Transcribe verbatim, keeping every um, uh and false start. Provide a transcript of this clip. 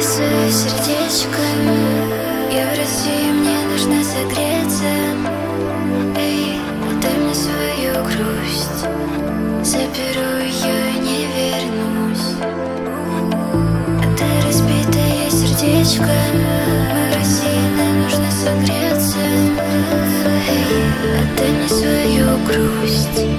свое сердечко. Я в России, мне нужно согреться. Эй, отдай мне свою грусть. Заберу ее и не вернусь. Отдай разбитое сердечко. Мы в России, нам нужно согреться. Эй, отдай мне свою грусть.